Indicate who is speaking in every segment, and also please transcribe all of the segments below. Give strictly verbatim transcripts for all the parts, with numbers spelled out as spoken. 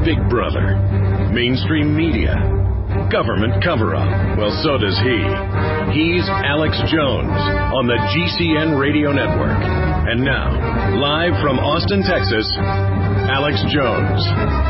Speaker 1: Big Brother, mainstream media, government cover-up. Well, so does he. He's Alex Jones on the G C N Radio Network. And now, live from Austin, Texas, Alex Jones.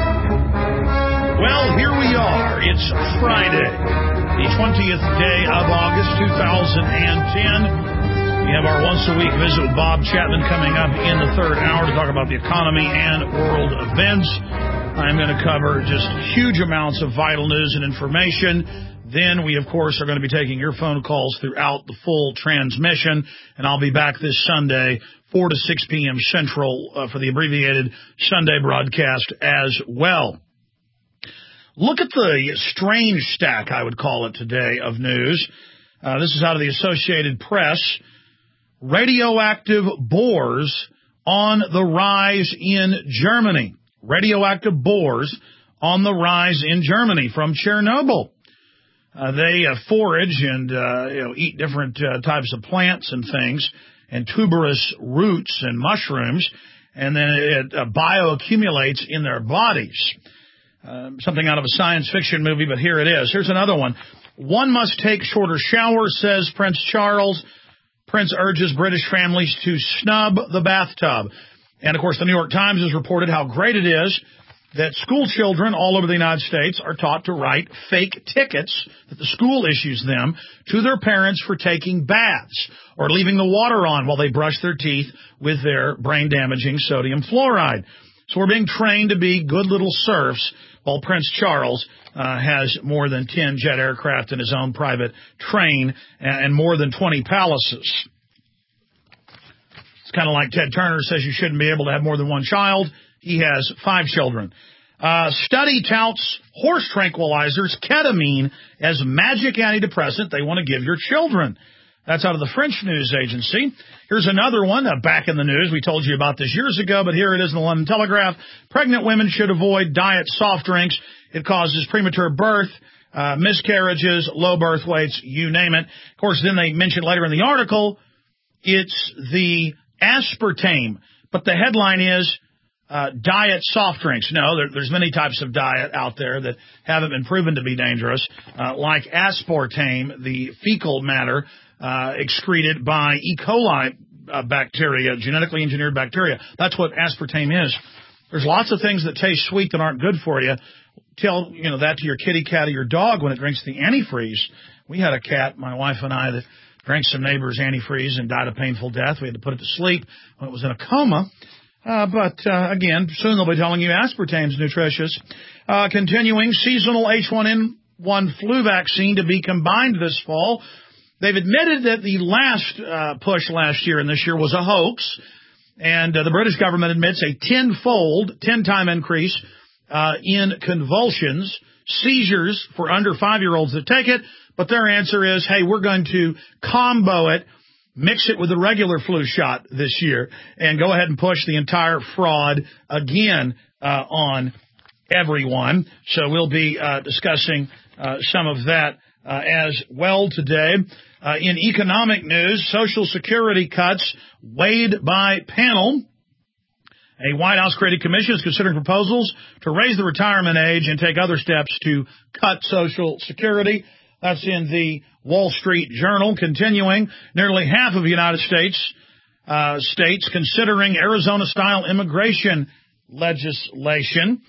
Speaker 2: Well, here we are. It's Friday, the twentieth day of August, two thousand ten. We have our once-a-week visit with Bob Chapman coming up in the third hour to talk about the economy and world events. I'm going to cover just huge amounts of vital news and information. Then we, of course, are going to be taking your phone calls throughout the full transmission, and I'll be back this Sunday, four to six p.m. Central, uh, for the abbreviated Sunday broadcast as well. Look at the strange stack, I would call it today, of news. Uh, this is out of the Associated Press. Radioactive boars on the rise in Germany. Radioactive boars on the rise in Germany from Chernobyl. Uh, they uh, forage and uh, you know, eat different uh, types of plants and things, and tuberous roots and mushrooms, and then it uh, bioaccumulates in their bodies. Uh, something out of a science fiction movie, but here it is. Here's another one. One must take shorter showers, says Prince Charles. Prince urges British families to snub the bathtub. And, of course, the New York Times has reported how great it is that school children all over the United States are taught to write fake tickets that the school issues them to their parents for taking baths or leaving the water on while they brush their teeth with their brain-damaging sodium fluoride. So we're being trained to be good little serfs while Prince Charles uh, has more than ten jet aircraft in his own private train and, and more than twenty palaces. It's kind of like Ted Turner says you shouldn't be able to have more than one child. He has five children. Uh, study touts horse tranquilizers, ketamine, as magic antidepressant they want to give your children. That's out of the French news agency. Here's another one, uh, back in the news. We told you about this years ago, but here it is in the London Telegraph. Pregnant women should avoid diet soft drinks. It causes premature birth, uh, miscarriages, low birth weights, you name it. Of course, then they mentioned later in the article, it's the aspartame. But the headline is uh, diet soft drinks. No, there, there's many types of diet out there that haven't been proven to be dangerous, uh, like aspartame, the fecal matter, Uh, excreted by E. coli uh, bacteria, genetically engineered bacteria. That's what aspartame is. There's lots of things that taste sweet that aren't good for you. Tell you know that to your kitty cat or your dog when it drinks the antifreeze. We had a cat, my wife and I, that drank some neighbor's antifreeze and died a painful death. We had to put it to sleep when it was in a coma. Uh, but, uh, again, soon they'll be telling you aspartame's nutritious. Uh, continuing, seasonal H one N one flu vaccine to be combined this fall. They've admitted that the last uh, push last year and this year was a hoax, and uh, the British government admits a tenfold, ten-time increase uh, in convulsions, seizures for under five-year-olds that take it, but their answer is, hey, we're going to combo it, mix it with the regular flu shot this year, and go ahead and push the entire fraud again uh, on everyone. So we'll be uh, discussing uh, some of that uh, as well today. Uh, in economic news, Social Security cuts weighed by panel. A White House-created commission is considering proposals to raise the retirement age and take other steps to cut Social Security. That's in the Wall Street Journal. Continuing, nearly half of the United States uh, states considering Arizona-style immigration legislation.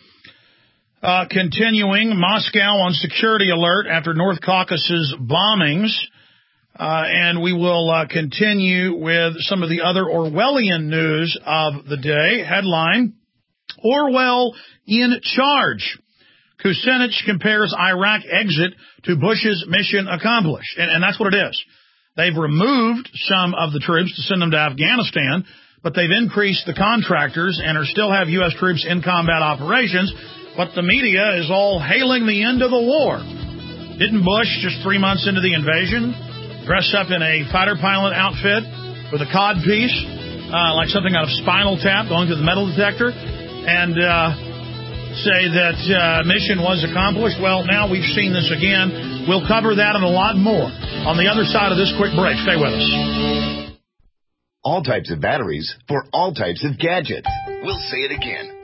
Speaker 2: Uh, continuing, Moscow on security alert after North Caucasus bombings. Uh, and we will uh, continue with some of the other Orwellian news of the day. Headline, Orwell in charge. Kucinich compares Iraq exit to Bush's mission accomplished. And, and that's what it is. They've removed some of the troops to send them to Afghanistan, but they've increased the contractors and are still have U S troops in combat operations. But the media is all hailing the end of the war. Didn't Bush, just three months into the invasion, dress up in a fighter pilot outfit with a cod piece, uh, like something out of Spinal Tap, going through the metal detector, and uh, say that uh, mission was accomplished? Well, now we've seen this again. We'll cover that and a lot more on the other side of this quick break. Stay with us.
Speaker 3: All types of batteries for all types of gadgets. We'll say it again.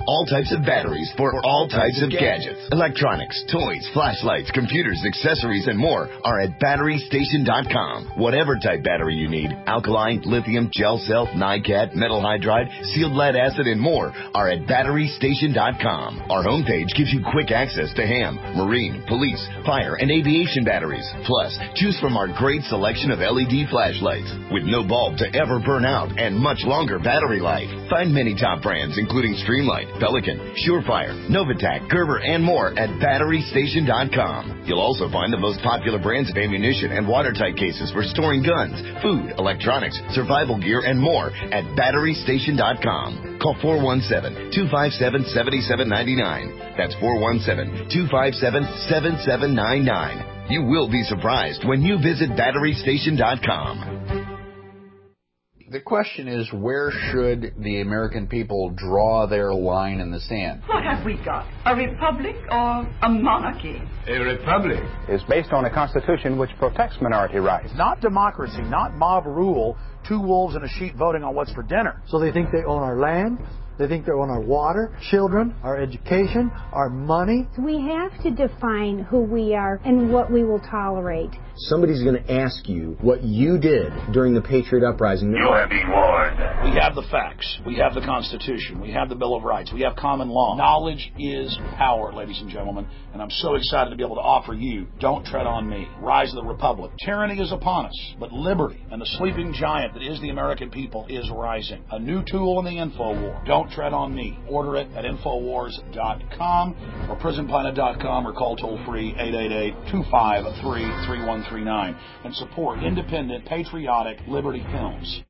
Speaker 3: all types of batteries for all types of gadgets. Electronics, toys, flashlights, computers, accessories, and more are at battery station dot com. Whatever type battery you need, alkaline, lithium, gel cell, NiCad, metal hydride, sealed lead acid, and more are at battery station dot com. Our homepage gives you quick access to ham, marine, police, fire, and aviation batteries. Plus, choose from our great selection of L E D flashlights with no bulb to ever burn out and much longer battery life. Find many top brands including Streamlight, Pelican, Surefire, Novatac, Gerber, and more at battery station dot com. You'll also find the most popular brands of ammunition and watertight cases for storing guns, food, electronics, survival gear, and more at battery station dot com. Call four one seven, two five seven, seven seven nine nine. That's four one seven, two five seven, seven seven nine nine. You will be surprised when you visit battery station dot com.
Speaker 4: The question is, where should the American people draw their line in the sand?
Speaker 5: What have we got? A republic or a monarchy?
Speaker 6: A republic
Speaker 7: is based on a constitution which protects minority rights.
Speaker 8: Not democracy, not mob rule, two wolves and a sheep voting on what's for dinner.
Speaker 9: So they think they own our land, they think they own our water, children, our education, our money.
Speaker 10: We have to define who we are and what we will tolerate.
Speaker 11: Somebody's going to ask you what you did during the Patriot Uprising.
Speaker 12: You have been warned.
Speaker 2: We have the facts. We have the Constitution. We have the Bill of Rights. We have common law. Knowledge is power, ladies and gentlemen, and I'm so excited to be able to offer you Don't Tread on Me, Rise of the Republic. Tyranny is upon us, but liberty and the sleeping giant that is the American people is rising. A new tool in the info war. Don't Tread on Me. Order it at infowars dot com or prison planet dot com or call toll-free eight eight eight, two five three, three one three nine and support independent, patriotic Liberty Films.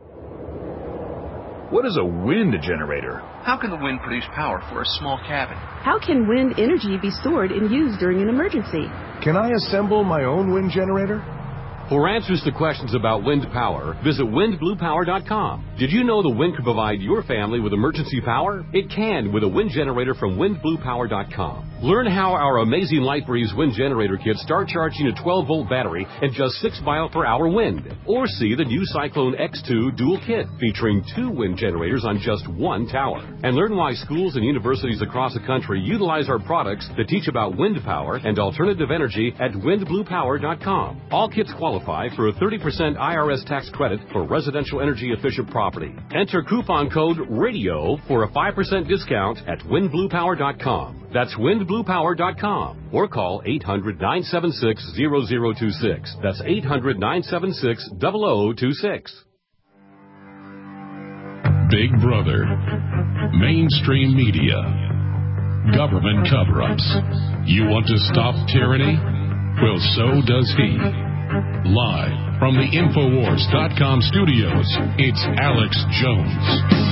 Speaker 13: What is a wind generator?
Speaker 14: How can the wind produce power for a small cabin?
Speaker 15: How can wind energy be stored and used during an emergency?
Speaker 13: Can I assemble my own wind generator?
Speaker 16: For answers to questions about wind power, visit wind blue power dot com. Did you know the wind can provide your family with emergency power? It can with a wind generator from wind blue power dot com. Learn how our amazing LightBreeze wind generator kits start charging a twelve volt battery and just six mile per hour wind. Or see the new Cyclone X two dual kit featuring two wind generators on just one tower. And learn why schools and universities across the country utilize our products to teach about wind power and alternative energy at wind blue power dot com. All kits qualify for a thirty percent I R S tax credit for residential energy efficient property. Enter coupon code RADIO for a five percent discount at wind blue power dot com. That's wind blue power dot com. Or call eight hundred, nine seven six, zero zero two six. That's eight hundred, nine seven six, zero zero two six.
Speaker 1: Big Brother, mainstream media, government cover-ups. You want to stop tyranny? Well, so does he. Live from the infowars dot com studios, it's Alex Jones.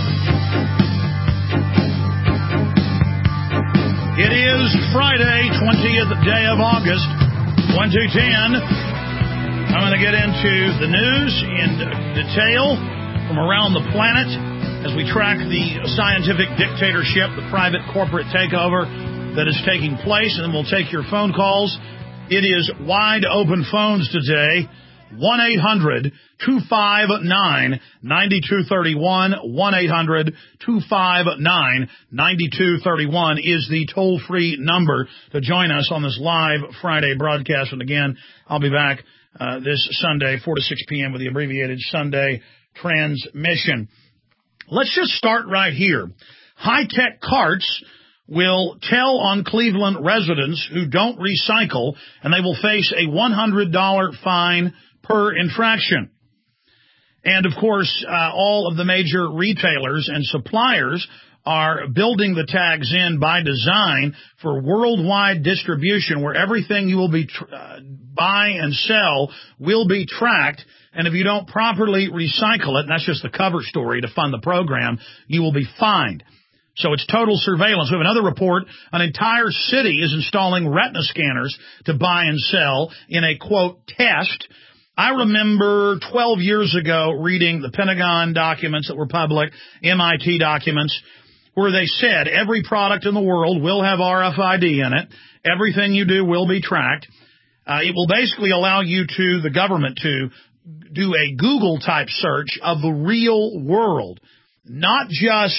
Speaker 2: It is Friday, twentieth day of August, twenty ten. I'm going to get into the news in detail from around the planet as we track the scientific dictatorship, the private corporate takeover that is taking place, and then we'll take your phone calls. It is wide open phones today. one eight hundred, two five nine, nine two three one. one eight hundred, two five nine, nine two three one is the toll-free number to join us on this live Friday broadcast. And again, I'll be back uh, this Sunday, four to six p.m. with the abbreviated Sunday transmission. Let's just start right here. High-tech carts will tell on Cleveland residents who don't recycle, and they will face a one hundred dollars fine per infraction. And, of course, uh, all of the major retailers and suppliers are building the tags in by design for worldwide distribution, where everything you will be tr- uh, buy and sell will be tracked. And if you don't properly recycle it, and that's just the cover story to fund the program, you will be fined. So it's total surveillance. We have another report. An entire city is installing retina scanners to buy and sell in a, quote, test. I remember twelve years ago reading the Pentagon documents that were public, M I T documents, where they said every product in the world will have R F I D in it. Everything you do will be tracked. Uh, it will basically allow you to, the government, to do a Google-type search of the real world, not just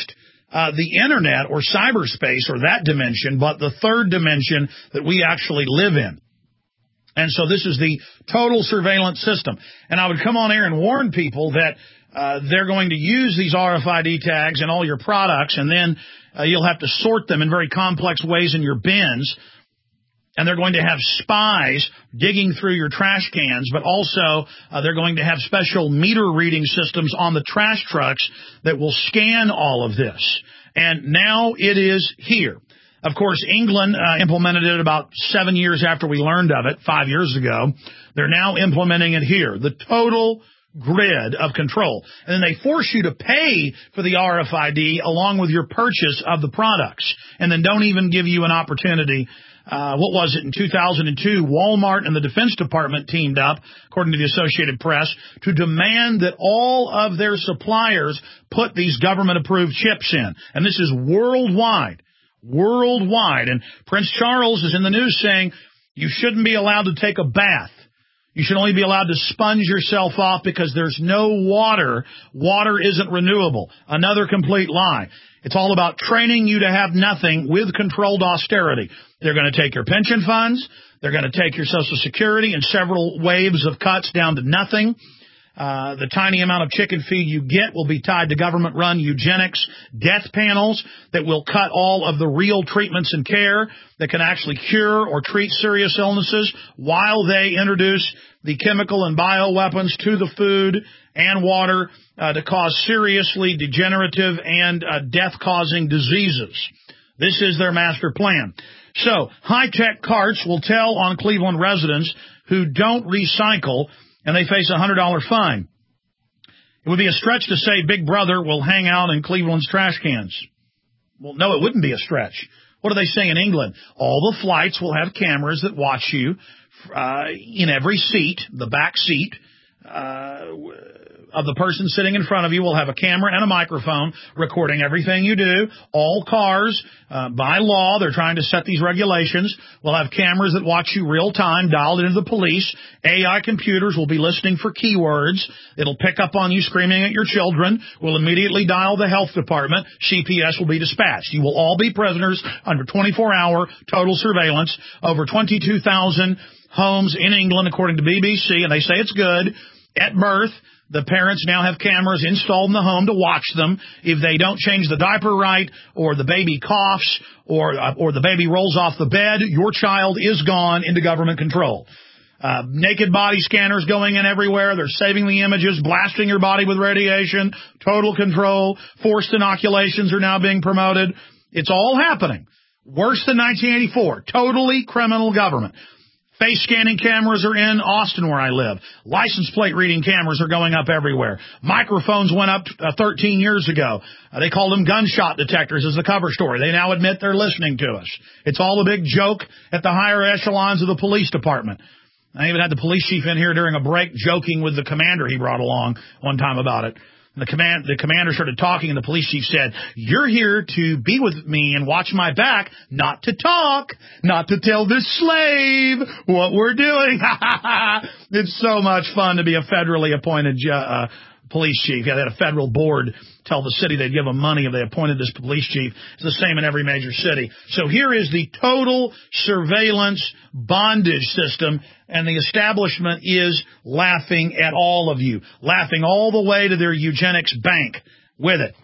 Speaker 2: uh, the internet or cyberspace or that dimension, but the third dimension that we actually live in. And so this is the total surveillance system. And I would come on air and warn people that uh, they're going to use these R F I D tags in all your products, and then uh, you'll have to sort them in very complex ways in your bins. And they're going to have spies digging through your trash cans, but also uh, they're going to have special meter reading systems on the trash trucks that will scan all of this. And now it is here. Of course, England uh, implemented it about seven years after we learned of it, five years ago. They're now implementing it here, the total grid of control. And then they force you to pay for the R F I D along with your purchase of the products, and then don't even give you an opportunity. Uh, what was it, in two thousand two, Walmart and the Defense Department teamed up, according to the Associated Press, to demand that all of their suppliers put these government-approved chips in. And this is worldwide, worldwide. And Prince Charles is in the news saying you shouldn't be allowed to take a bath. You should only be allowed to sponge yourself off because there's no water. Water isn't renewable. Another complete lie. It's all about training you to have nothing with controlled austerity. They're going to take your pension funds. They're going to take your Social Security in several waves of cuts down to nothing. Uh, the tiny amount of chicken feed you get will be tied to government-run eugenics death panels that will cut all of the real treatments and care that can actually cure or treat serious illnesses while they introduce the chemical and bioweapons to the food and water uh, to cause seriously degenerative and uh, death-causing diseases. This is their master plan. So, high-tech carts will tell on Cleveland residents who don't recycle, and they face a one hundred dollar fine. It would be a stretch to say Big Brother will hang out in Cleveland's trash cans. Well, no, it wouldn't be a stretch. What do they say in England? All the flights will have cameras that watch you uh, in every seat, the back seat uh, of the person sitting in front of you will have a camera and a microphone recording everything you do. All cars, uh, by law, they're trying to set these regulations, will have cameras that watch you real time, dialed into the police. A I computers will be listening for keywords. It'll pick up on you screaming at your children, will immediately dial the health department. C P S will be dispatched. You will all be prisoners under twenty-four hour total surveillance. Over twenty-two thousand homes in England, according to B B C, and they say it's good. At birth, the parents now have cameras installed in the home to watch them. If they don't change the diaper right, or the baby coughs, or uh, or the baby rolls off the bed, your child is gone into government control. Uh, naked body scanners going in everywhere. They're saving the images, blasting your body with radiation, total control. Forced inoculations are now being promoted. It's all happening. Worse than nineteen eighty-four. Totally criminal government. Face scanning cameras are in Austin, where I live. License plate reading cameras are going up everywhere. Microphones went up uh, thirteen years ago. Uh, they called them gunshot detectors as the cover story. They now admit they're listening to us. It's all a big joke at the higher echelons of the police department. I even had the police chief in here during a break joking with the commander he brought along one time about it. The command, the commander started talking, and the police chief said, "You're here to be with me and watch my back, not to talk, not to tell this slave what we're doing." It's so much fun to be a federally appointed uh, police chief. Yeah, they had a federal board tell the city they'd give them money if they appointed this police chief. It's the same in every major city. So here is the total surveillance bondage system, and the establishment is laughing at all of you, laughing all the way to their eugenics bank with it.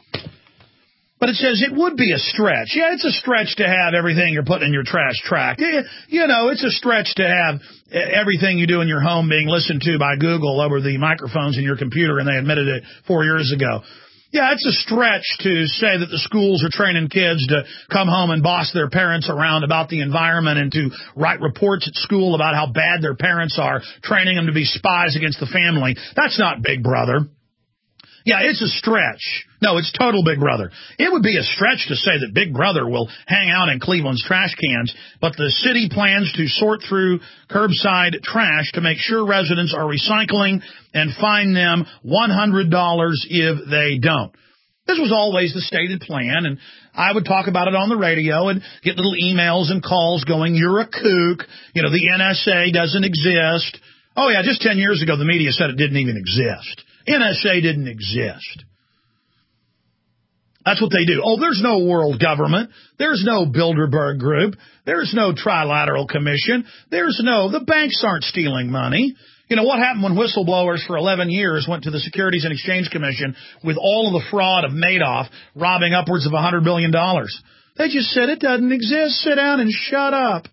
Speaker 2: But it says it would be a stretch. Yeah, it's a stretch to have everything you're putting in your trash tracked. You know, it's a stretch to have everything you do in your home being listened to by Google over the microphones in your computer, and they admitted it four years ago. Yeah, it's a stretch to say that the schools are training kids to come home and boss their parents around about the environment and to write reports at school about how bad their parents are, training them to be spies against the family. That's not Big Brother. Yeah, it's a stretch. No, it's total Big Brother. It would be a stretch to say that Big Brother will hang out in Cleveland's trash cans, but the city plans to sort through curbside trash to make sure residents are recycling and fine them one hundred dollars if they don't. This was always the stated plan, and I would talk about it on the radio and get little emails and calls going, "You're a kook. You know, the N S A doesn't exist." Oh, yeah, just ten years ago, the media said it didn't even exist. N S A didn't exist. That's what they do. Oh, there's no world government. There's no Bilderberg Group. There's no Trilateral Commission. There's no, the banks aren't stealing money. You know, what happened when whistleblowers for eleven years went to the Securities and Exchange Commission with all of the fraud of Madoff robbing upwards of one hundred billion dollars? They just said it doesn't exist. Sit down and shut up.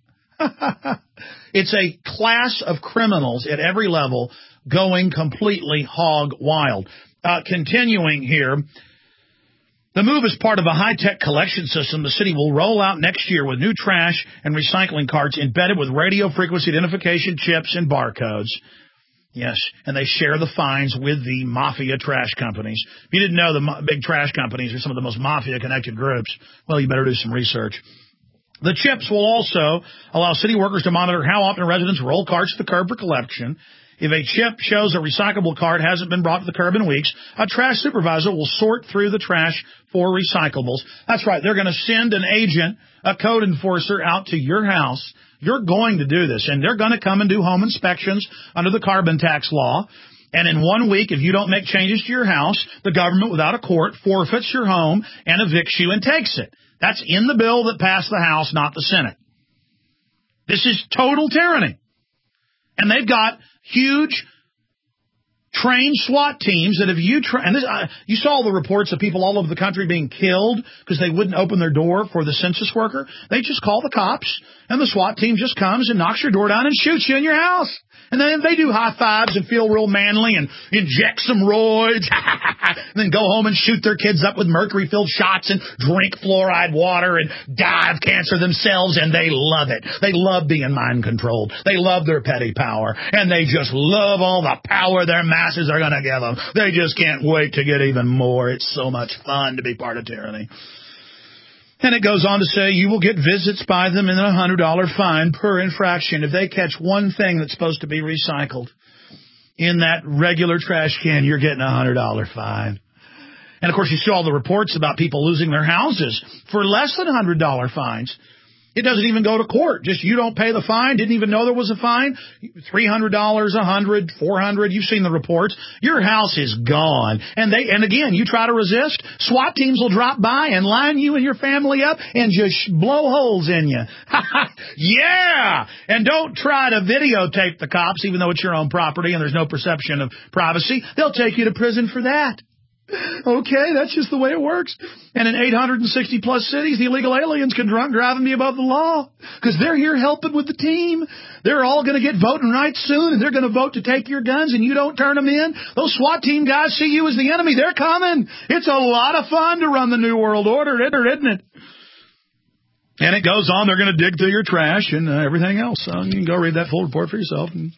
Speaker 2: It's a class of criminals at every level going completely hog wild. Uh, continuing here. The move is part of a high-tech collection system the city will roll out next year with new trash and recycling carts embedded with radio frequency identification chips and barcodes. Yes, and they share the fines with the mafia trash companies. If you didn't know, the mo- big trash companies are some of the most mafia-connected groups. Well, you better do some research. The chips will also allow city workers to monitor how often residents roll carts to the curb for collection. If a chip shows a recyclable cart hasn't been brought to the curb in weeks, a trash supervisor will sort through the trash for recyclables. That's right. They're going to send an agent, a code enforcer, out to your house. You're going to do this, and they're going to come and do home inspections under the carbon tax law. And in one week, if you don't make changes to your house, the government, without a court, forfeits your home and evicts you and takes it. That's in the bill that passed the House, not the Senate. This is total tyranny. And they've got huge trained SWAT teams that if you tra- and this, uh, you saw the reports of people all over the country being killed because they wouldn't open their door for the census worker. They just call the cops, and the SWAT team just comes and knocks your door down and shoots you in your house. And then they do high fives and feel real manly and inject some roids, and then go home and shoot their kids up with mercury-filled shots and drink fluoride water and die of cancer themselves, and they love it. They love being mind-controlled. They love their petty power, and they just love all the power their masses are going to give them. They just can't wait to get even more. It's so much fun to be part of tyranny. And it goes on to say you will get visits by them and a one hundred dollars fine per infraction if they catch one thing that's supposed to be recycled. In that regular trash can, you're getting a one hundred dollars fine. And, of course, you see all the reports about people losing their houses for less than one hundred dollars fines. It doesn't even go to court. Just you don't pay the fine, didn't even know there was a fine. three hundred dollars, one hundred dollars, four hundred dollars. You've seen the reports. Your house is gone. And they, and again, you try to resist, SWAT teams will drop by and line you and your family up and just blow holes in you. Yeah! And don't try to videotape the cops, even though it's your own property and there's no perception of privacy. They'll take you to prison for that. Okay, that's just the way it works. And in eight hundred sixty plus cities, the illegal aliens can drunk drive and be above the law because they're here helping with the team. They're all going to get voting rights soon, and they're going to vote to take your guns, and you don't turn them in. Those SWAT team guys see you as the enemy. They're coming. It's a lot of fun to run the New World Order, isn't it? And it goes on. They're going to dig through your trash and uh, everything else. So you can go read that full report for yourself. And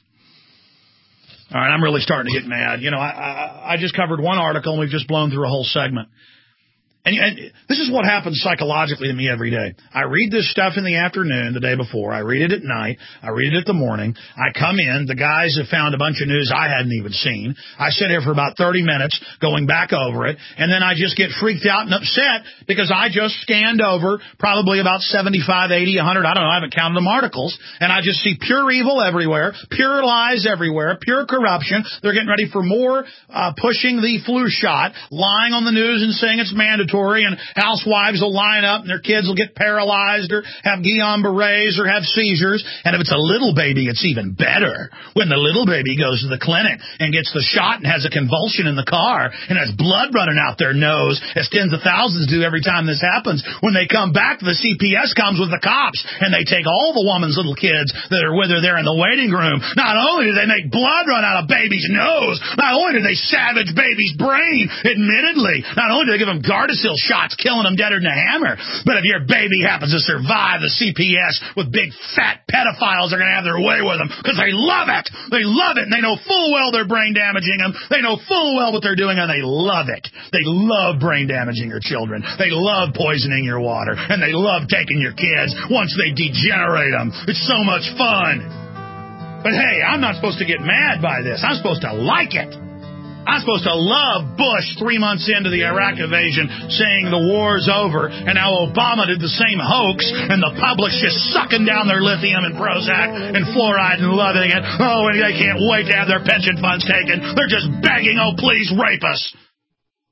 Speaker 2: all right, I'm really starting to get mad. You know, I, I I just covered one article, and we've just blown through a whole segment. And, and this is what happens psychologically to me every day. I read this stuff in the afternoon the day before. I read it at night. I read it at the morning. I come in. The guys have found a bunch of news I hadn't even seen. I sit here for about thirty minutes going back over it, and then I just get freaked out and upset because I just scanned over probably about seventy-five, eighty, one hundred, I don't know, I haven't counted them, articles, and I just see pure evil everywhere, pure lies everywhere, pure corruption. They're getting ready for more uh, pushing the flu shot, lying on the news and saying it's mandatory. And housewives will line up and their kids will get paralyzed or have Guillain-Barrés or have seizures. And if it's a little baby, it's even better. When the little baby goes to the clinic and gets the shot and has a convulsion in the car and has blood running out their nose, as tens of thousands do every time this happens, when they come back, the C P S comes with the cops and they take all the woman's little kids that are with her there in the waiting room. Not only do they make blood run out of baby's nose, not only do they savage baby's brain, admittedly, not only do they give them Gardasil shots killing them deader than a hammer, but if your baby happens to survive the C P S with big fat pedophiles are going to have their way with them because they love it. They love it, and they know full well they're brain damaging them. They know full well what they're doing, and they love it. They love brain damaging your children. They love poisoning your water, and they love taking your kids once they degenerate them. It's so much fun. But hey, I'm not supposed to get mad by this. I'm supposed to like it. I'm supposed to love Bush three months into the Iraq invasion saying the war's over, and now Obama did the same hoax, and the public's just sucking down their lithium and Prozac and fluoride and loving it. Oh, and they can't wait to have their pension funds taken. They're just begging, oh, please rape us.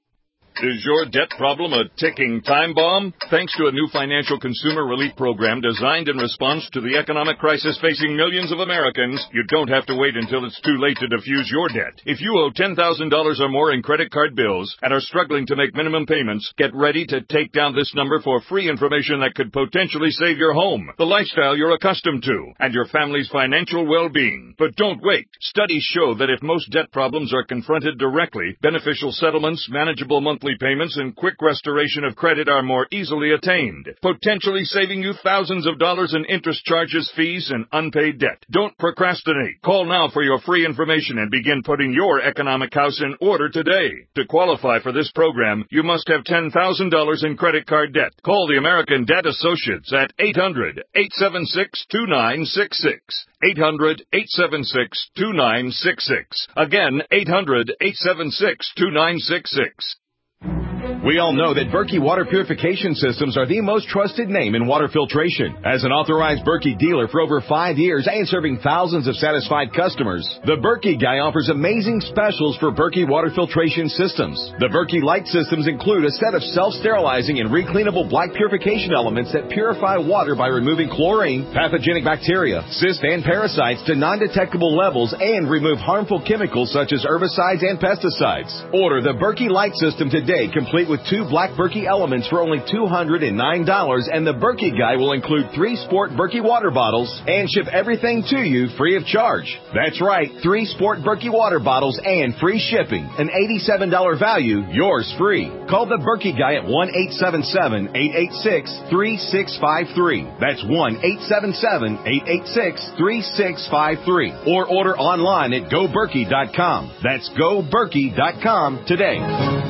Speaker 6: Is your debt problem a ticking time bomb? Thanks to a new financial consumer relief program designed in response to the economic crisis facing millions of Americans, you don't have to wait until it's too late to defuse your debt. If you owe ten thousand dollars or more in credit card bills and are struggling to make minimum payments, get ready to take down this number for free information that could potentially save your home, the lifestyle you're accustomed to, and your family's financial well-being. But don't wait. Studies show that if most debt problems are confronted directly, beneficial settlements, manageable monthly payments, and quick restoration of credit are more easily attained, potentially saving you thousands of dollars in interest charges, fees, and unpaid debt. Don't procrastinate. Call now for your free information and begin putting your economic house in order today. To qualify for this program, you must have ten thousand dollars in credit card debt. Call the American Debt Associates at eight hundred, eight seven six, two nine six six. eight hundred, eight seven six, two nine six six. Again, eight hundred, eight seven six, two nine six six.
Speaker 12: We all know that Berkey Water Purification Systems are the most trusted name in water filtration. As an authorized Berkey dealer for over five years and serving thousands of satisfied customers, the Berkey Guy offers amazing specials for Berkey Water Filtration Systems. The Berkey Light Systems include a set of self-sterilizing and recleanable black purification elements that purify water by removing chlorine, pathogenic bacteria, cysts, and parasites to non-detectable levels and remove harmful chemicals such as herbicides and pesticides. Order the Berkey Light System today, complete with two black Berkey elements for only two hundred nine dollars, and the Berkey Guy will include three Sport Berkey water bottles and ship everything to you free of charge. That's right, three Sport Berkey water bottles and free shipping. An eighty-seven dollars value, yours free. Call the Berkey Guy at one eight seven seven, eight eight six, three six five three. That's one eight seven seven, eight eight six, three six five three. Or order online at go berkey dot com. That's go berkey dot com today.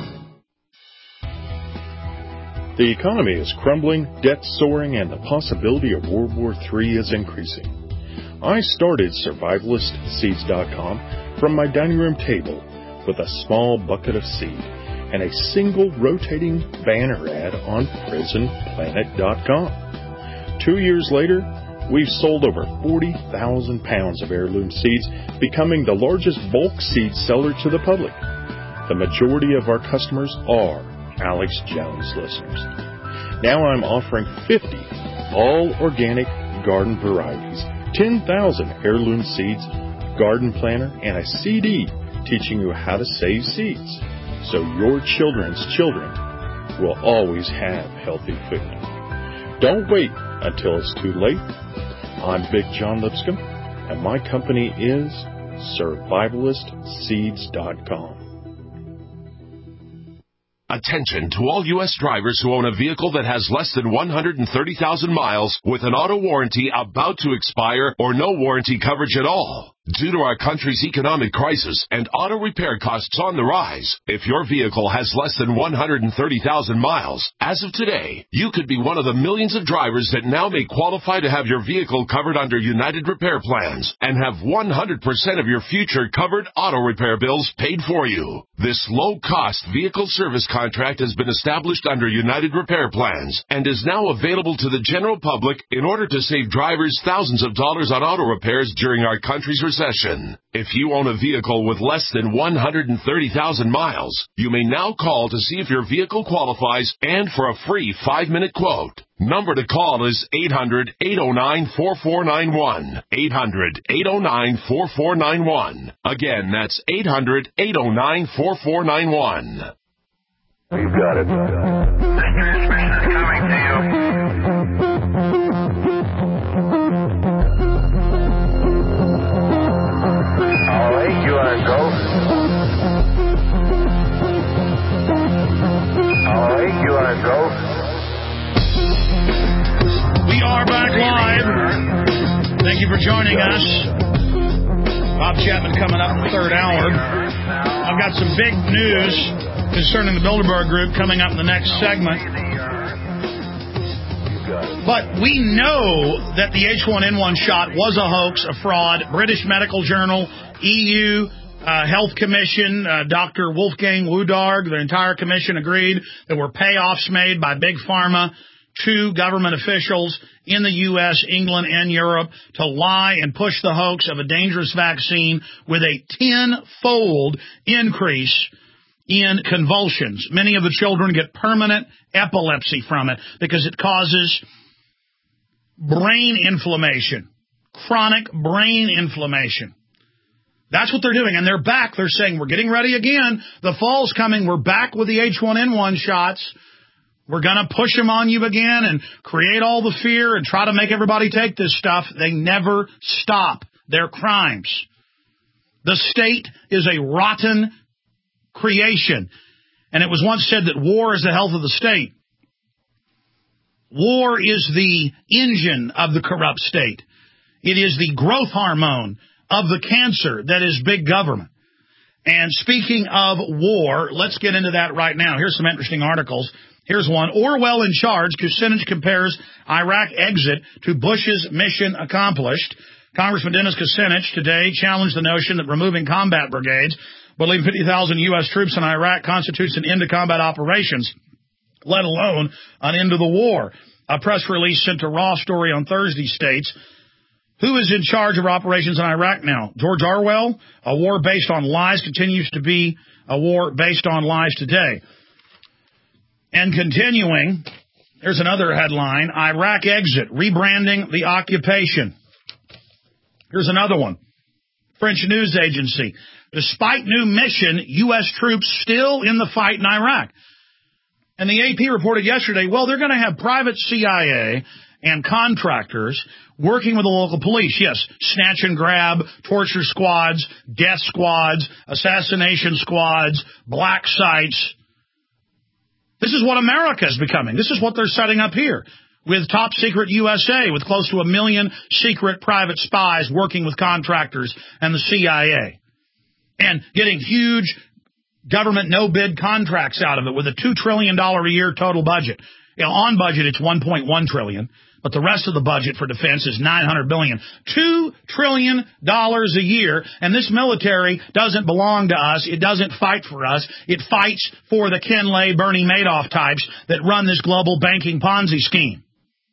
Speaker 17: The economy is crumbling, debt soaring, and the possibility of World War Three is increasing. I started survivalist seeds dot com from my dining room table with a small bucket of seed and a single rotating banner ad on prison planet dot com. Two years later, we've sold over forty thousand pounds of heirloom seeds, becoming the largest bulk seed seller to the public. The majority of our customers are Alex Jones listeners. Now I'm offering fifty all-organic garden varieties, ten thousand heirloom seeds, garden planner, and a C D teaching you how to save seeds, so your children's children will always have healthy food. Don't wait until it's too late. I'm Big John Lipscomb, and my company is survivalist seeds dot com.
Speaker 18: Attention to all U S drivers who own a vehicle that has less than one hundred thirty thousand miles with an auto warranty about to expire or no warranty coverage at all. Due to our country's economic crisis and auto repair costs on the rise, if your vehicle has less than one hundred thirty thousand miles, as of today, you could be one of the millions of drivers that now may qualify to have your vehicle covered under United Repair Plans and have one hundred percent of your future covered auto repair bills paid for you. This low-cost vehicle service contract has been established under United Repair Plans and is now available to the general public in order to save drivers thousands of dollars on auto repairs during our country's recession. If you own a vehicle with less than one hundred thirty thousand miles, you may now call to see if your vehicle qualifies and for a free five-minute quote. Number to call is eight hundred, eight oh nine, four four nine one. eight hundred, eight oh nine, four four nine one. Again, that's eight hundred, eight oh nine, four four nine one.
Speaker 19: You've got it. Coming to you. All right, you are go. All right, you are go.
Speaker 2: We are back live. Thank you for joining us. Bob Chapman coming up in the third hour. I've got some big news concerning the Bilderberg Group coming up in the next segment. But we know that the H one N one shot was a hoax, a fraud. British Medical Journal, E U uh, Health Commission, uh, Doctor Wolfgang Wodarg, the entire commission agreed there were payoffs made by Big Pharma to government officials in the U S, England, and Europe to lie and push the hoax of a dangerous vaccine with a tenfold increase in convulsions. Many of the children get permanent epilepsy from it because it causes brain inflammation, chronic brain inflammation. That's what they're doing, and they're back. They're saying, we're getting ready again. The fall's coming. We're back with the H one N one shots. We're going to push them on you again and create all the fear and try to make everybody take this stuff. They never stop their crimes. The state is a rotten creation. And it was once said that war is the health of the state. War is the engine of the corrupt state. It is the growth hormone of the cancer that is big government. And speaking of war, let's get into that right now. Here's some interesting articles. Here's one. Orwell in charge. Kucinich compares Iraq exit to Bush's mission accomplished. Congressman Dennis Kucinich today challenged the notion that removing combat brigades but leaving fifty thousand U S troops in Iraq constitutes an end to combat operations, let alone an end to the war. A press release sent to Raw Story on Thursday states, who is in charge of operations in Iraq now? George Orwell? A war based on lies continues to be a war based on lies today. And continuing, there's another headline, Iraq exit, rebranding the occupation. Here's another one, French news agency. Despite new mission, U S troops still in the fight in Iraq. And the A P reported yesterday, well, they're going to have private C I A and contractors working with the local police. Yes, snatch and grab, torture squads, death squads, assassination squads, black sites. This is what America is becoming. This is what they're setting up here with top secret U S A, with close to a million secret private spies working with contractors and the C I A. And getting huge government no-bid contracts out of it with a two trillion dollars a year total budget. You know, on budget, it's one point one trillion dollars, but the rest of the budget for defense is nine hundred billion dollars. two trillion dollars a year, and this military doesn't belong to us. It doesn't fight for us. It fights for the Ken Lay, Bernie Madoff types that run this global banking Ponzi scheme.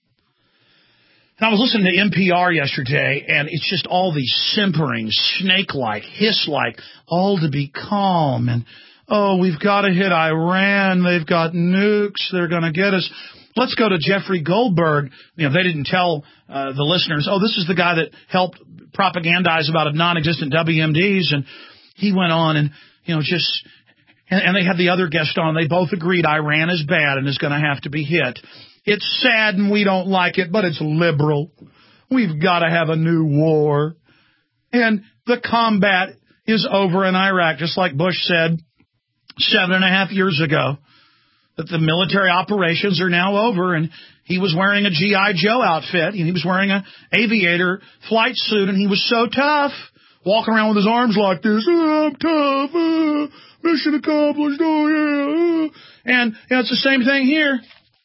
Speaker 2: And I was listening to N P R yesterday, and it's just all these simpering, snake-like, hiss-like, all to be calm. And, oh, we've got to hit Iran. They've got nukes. They're going to get us. Let's go to Jeffrey Goldberg. You know, they didn't tell uh, the listeners, oh, this is the guy that helped propagandize about a non-existent W M Ds. And he went on and, you know, just, and, and they had the other guest on. They both agreed Iran is bad and is going to have to be hit. It's sad and we don't like it, but it's liberal. We've got to have a new war. And the combat is over in Iraq, just like Bush said seven and a half years ago, that the military operations are now over. And he was wearing a G I Joe outfit. He was wearing an aviator flight suit, and he was so tough, walking around with his arms like this. Oh, I'm tough. Oh, mission accomplished. Oh, yeah. And you know, it's the same thing here.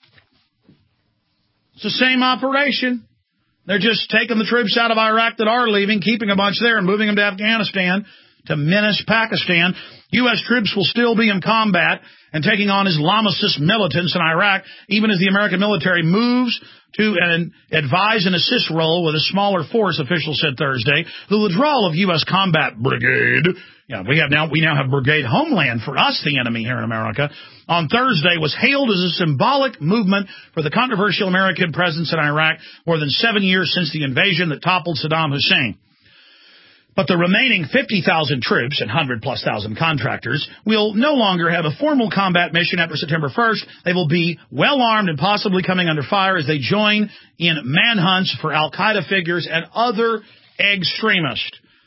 Speaker 2: It's the same operation. They're just taking the troops out of Iraq that are leaving, keeping a bunch there, and moving them to Afghanistan to menace Pakistan. U S troops will still be in combat and taking on Islamicist militants in Iraq, even as the American military moves to an advise and assist role with a smaller force, officials said Thursday. The withdrawal of U S Combat Brigade, yeah, we have now we now have Brigade Homeland for us, the enemy here in America, on Thursday was hailed as a symbolic movement for the controversial American presence in Iraq more than seven years since the invasion that toppled Saddam Hussein. But the remaining fifty thousand troops and one hundred plus thousand contractors will no longer have a formal combat mission after September first. They will be well armed and possibly coming under fire as they join in manhunts for al-Qaeda figures and other extremists.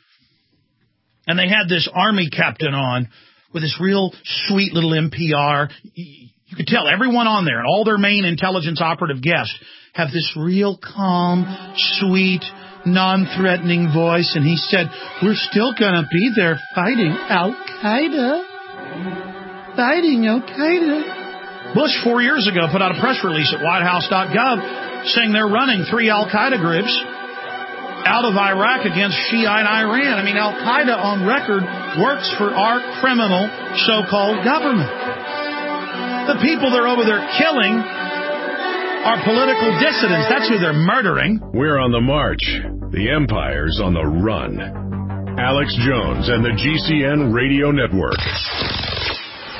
Speaker 2: And they had this army captain on with this real sweet little N P R. You could tell everyone on there and all their main intelligence operative guests have this real calm, sweet, non-threatening voice, and he said, we're still going to be there fighting Al-Qaeda. Fighting Al-Qaeda. Bush, four years ago, put out a press release at white house dot gov saying they're running three Al-Qaeda groups out of Iraq against Shiite Iran. I mean, Al-Qaeda on record works for our criminal so-called government. The people they're over there killing are political dissidents. That's who they're murdering.
Speaker 1: We're on the march. The empire's on the run. Alex Jones and the G C N Radio Network.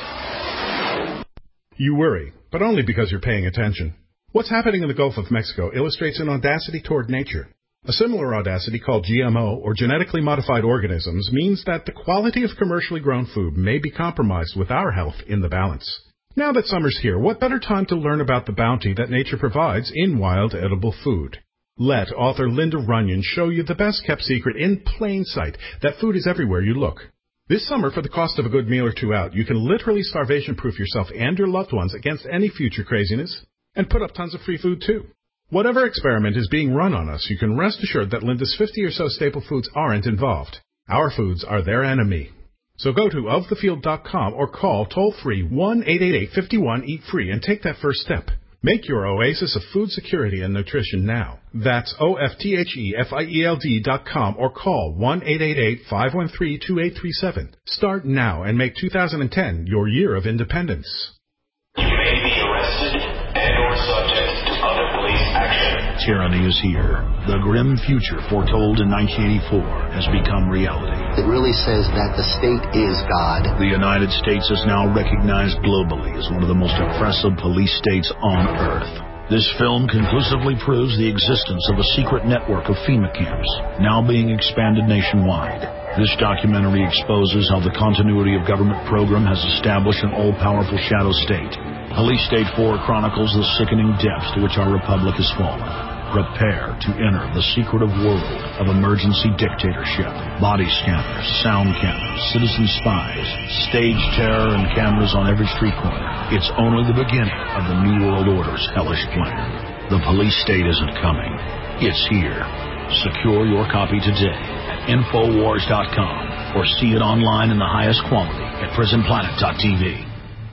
Speaker 20: You worry, but only because you're paying attention. What's happening in the Gulf of Mexico illustrates an audacity toward nature. A similar audacity called G M O, or genetically modified organisms, means that the quality of commercially grown food may be compromised with our health in the balance. Now that summer's here, what better time to learn about the bounty that nature provides in wild edible food? Let author Linda Runyon show you the best-kept secret in plain sight, that food is everywhere you look. This summer, for the cost of a good meal or two out, you can literally starvation-proof yourself and your loved ones against any future craziness, and put up tons of free food, too. Whatever experiment is being run on us, you can rest assured that Linda's fifty or so staple foods aren't involved. Our foods are their enemy. So go to of the field dot com or call toll-free one eight eight eight, five one, eat free and take that first step. Make your oasis of food security and nutrition now. That's O F T H E F I E L D dot com or call one eight eight eight, five one three, two eight three seven. Start now and make two thousand ten your year of independence.
Speaker 21: You may be arrested and or subject to other police action.
Speaker 22: Tyranny is here. The grim future foretold in nineteen eighty-four has become reality.
Speaker 23: It really says that the state is God.
Speaker 22: The United States is now recognized globally as one of the most oppressive police states on earth. This film conclusively proves the existence of a secret network of FEMA camps, now being expanded nationwide. This documentary exposes how the continuity of government program has established an all-powerful shadow state. Police State four chronicles the sickening depths to which our republic has fallen. Prepare to enter the secretive world of emergency dictatorship. Body scanners, sound cameras, citizen spies, stage terror, and cameras on every street corner. It's only the beginning of the New World Order's hellish plan. The police state isn't coming. It's here. Secure your copy today at infowars dot com or see it online in the highest quality at prison planet dot t v.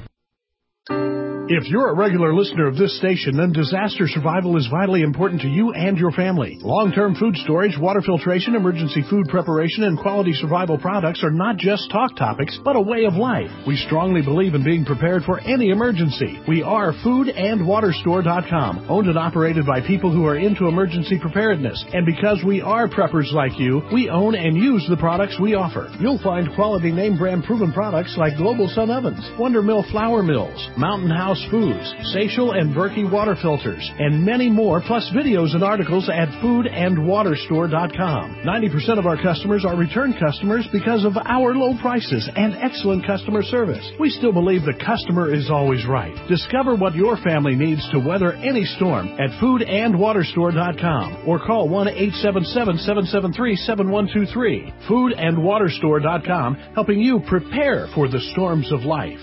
Speaker 24: If you're a regular listener of this station, then disaster survival is vitally important to you and your family. Long-term food storage, water filtration, emergency food preparation, and quality survival products are not just talk topics, but a way of life. We strongly believe in being prepared for any emergency. We are food and water store dot com, owned and operated by people who are into emergency preparedness. And because we are preppers like you, we own and use the products we offer. You'll find quality name brand proven products like Global Sun Ovens, Wonder Mill Flour Mills, Mountain House Foods, Seychelles and Berkey water filters, and many more, plus videos and articles at food and water store dot com. ninety percent of our customers are return customers because of our low prices and excellent customer service. We still believe the customer is always right. Discover what your family needs to weather any storm at food and water store dot com or call one eight seven seven, seven seven three, seven one two three. food and water store dot com, helping you prepare for the storms of life.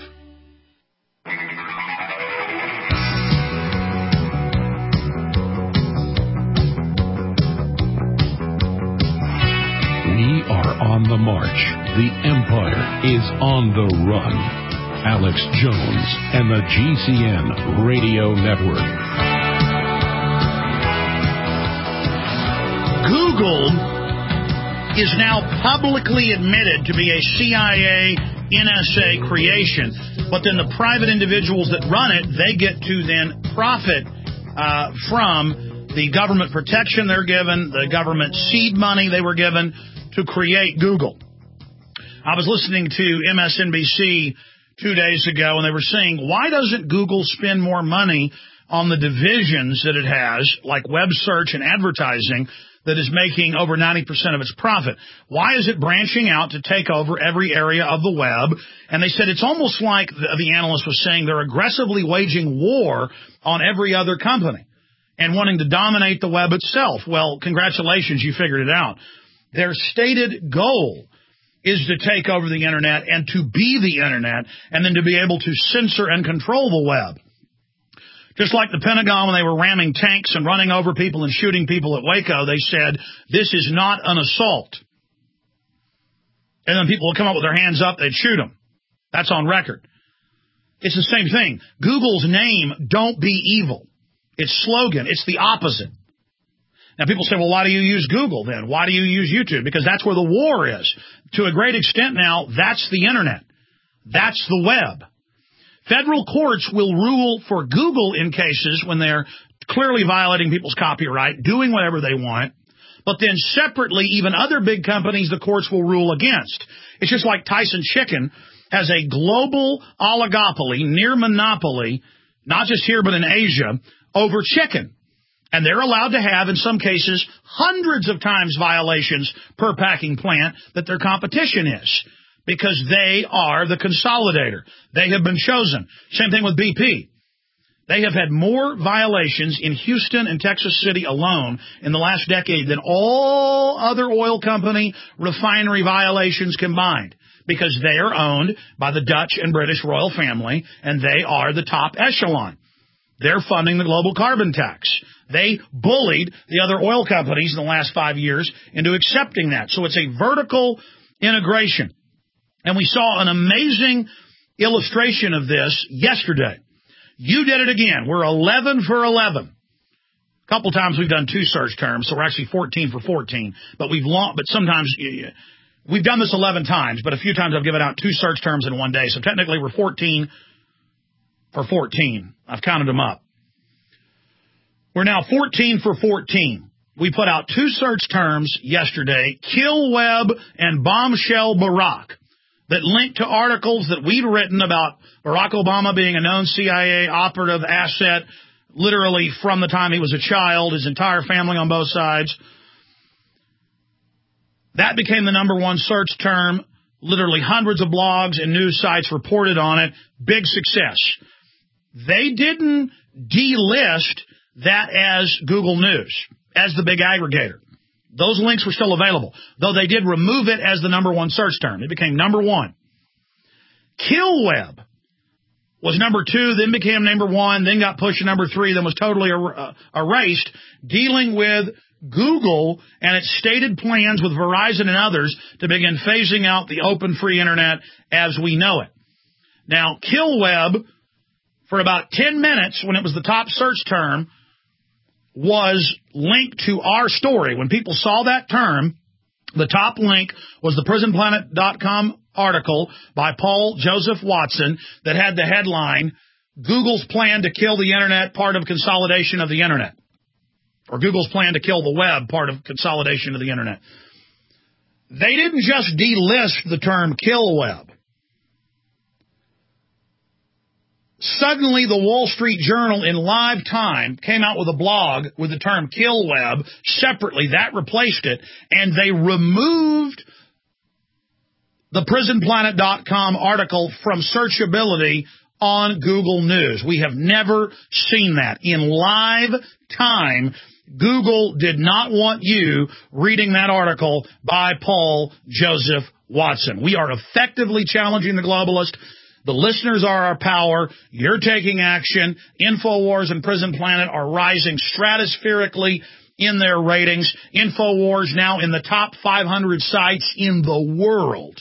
Speaker 25: We are on the march. The empire is on the run. Alex Jones and the G C N Radio Network.
Speaker 2: Google is now publicly admitted to be a C I A, N S A creation, but then the private individuals that run it, they get to then profit uh, from the government protection they're given, the government seed money they were given to create Google. I was listening to M S N B C two days ago, and they were saying, why doesn't Google spend more money on the divisions that it has, like web search and advertising, that is making over ninety percent of its profit? Why is it branching out to take over every area of the web? And they said it's almost like the, the analyst was saying they're aggressively waging war on every other company and wanting to dominate the web itself. Well, congratulations, you figured it out. Their stated goal is to take over the Internet and to be the Internet and then to be able to censor and control the web. Just like the Pentagon, when they were ramming tanks and running over people and shooting people at Waco, they said, this is not an assault. And then people would come up with their hands up, they'd shoot them. That's on record. It's the same thing. Google's name, don't be evil. Its slogan, it's the opposite. Now, people say, well, why do you use Google then? Why do you use YouTube? Because that's where the war is. To a great extent now, that's the Internet. That's the web. Federal courts will rule for Google in cases when they're clearly violating people's copyright, doing whatever they want. But then separately, even other big companies, the courts will rule against. It's just like Tyson Chicken has a global oligopoly, near monopoly, not just here but in Asia, over chicken. And they're allowed to have, in some cases, hundreds of times violations per packing plant that their competition is, because they are the consolidator. They have been chosen. Same thing with B P. They have had more violations in Houston and Texas City alone in the last decade than all other oil company refinery violations combined, because they are owned by the Dutch and British royal family, and they are the top echelon. They're funding the global carbon tax. They bullied the other oil companies in the last five years into accepting that. So it's a vertical integration. And we saw an amazing illustration of this yesterday. You did it again. We're eleven for eleven. A couple times we've done two search terms, so we're actually fourteen for fourteen. But we've long, but sometimes we've done this eleven times, but a few times I've given out two search terms in one day. So technically we're fourteen for fourteen. I've counted them up. We're now fourteen for fourteen. We put out two search terms yesterday, Kill Web and Bombshell Barack, that link to articles that we'd written about Barack Obama being a known C I A operative asset, literally from the time he was a child, his entire family on both sides. That became the number one search term. Literally hundreds of blogs and news sites reported on it. Big success. They didn't delist that as Google News, as the big aggregator. Those links were still available, though they did remove it as the number one search term. It became number one. Kill Web was number two, then became number one, then got pushed to number three, then was totally er- uh, erased, dealing with Google and its stated plans with Verizon and others to begin phasing out the open free internet as we know it. Now, Kill Web, for about ten minutes, when it was the top search term, was linked to our story. When people saw that term, the top link was the prison planet dot com article by Paul Joseph Watson that had the headline, Google's plan to kill the internet, part of consolidation of the internet. Or Google's plan to kill the web, part of consolidation of the internet. They didn't just delist the term kill web. Suddenly, the Wall Street Journal in live time came out with a blog with the term kill web separately. That replaced it, and they removed the prison planet dot com article from searchability on Google News. We have never seen that. In live time, Google did not want you reading that article by Paul Joseph Watson. We are effectively challenging the globalist. The listeners are our power. You're taking action. InfoWars and Prison Planet are rising stratospherically in their ratings. InfoWars now in the top five hundred sites in the world.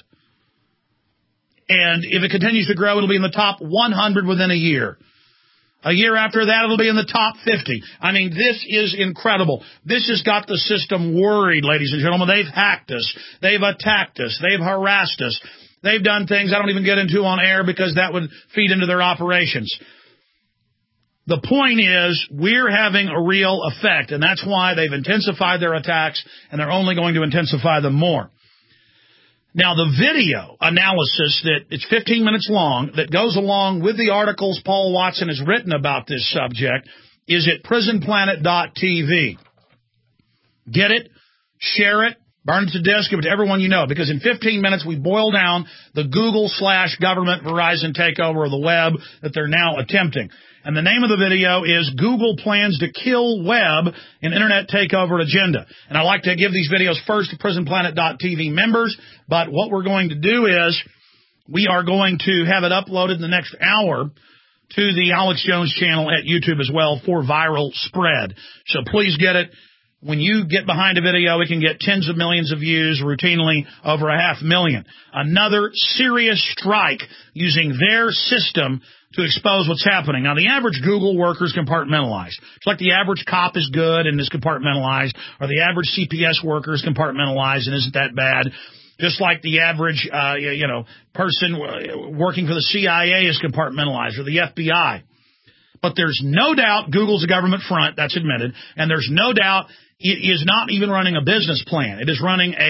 Speaker 2: And if it continues to grow, it'll be in the top one hundred within a year. A year after that, it'll be in the top fifty. I mean, this is incredible. This has got the system worried, ladies and gentlemen. They've hacked us. They've attacked us. They've harassed us. They've done things I don't even get into on air because that would feed into their operations. The point is, we're having a real effect, and that's why they've intensified their attacks, and they're only going to intensify them more. Now, the video analysis that it's fifteen minutes long that goes along with the articles Paul Watson has written about this subject is at prison planet dot t v. Get it, share it, burn it to disk, give it to everyone you know, because in fifteen minutes we boil down the Google slash government Verizon takeover of the web that they're now attempting. And the name of the video is Google Plans to Kill Web, an Internet Takeover Agenda. And I like to give these videos first to prison planet dot t v members, but what we're going to do is we are going to have it uploaded in the next hour to the Alex Jones channel at YouTube as well for viral spread. So please get it. When you get behind a video, it can get tens of millions of views, routinely over a half million. Another serious strike using their system to expose what's happening. Now, the average Google worker is compartmentalized. It's like the average cop is good and is compartmentalized, or the average C P S worker is compartmentalized and isn't that bad. Just like the average, uh, you know, person working for the C I A is compartmentalized, or the F B I. But there's no doubt Google's a government front, that's admitted, and there's no doubt it is not even running a business plan. It is running a